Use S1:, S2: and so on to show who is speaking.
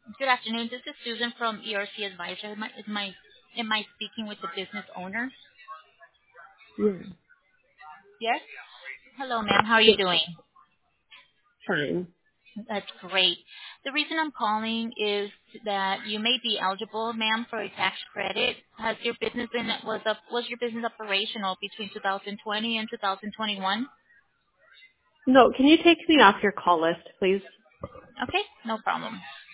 S1: Good afternoon. This is Susan from ERC Advisor. Am I speaking with the business owner?
S2: Yeah.
S1: Yes. Hello, ma'am. How are you
S2: Yes.
S1: doing?
S2: Fine.
S1: That's great. The reason I'm calling is that you may be eligible, ma'am, for a tax credit. Has your business been was your business operational between 2020 and 2021?
S2: No, can you take me off your call list, please?
S1: Okay, no problem.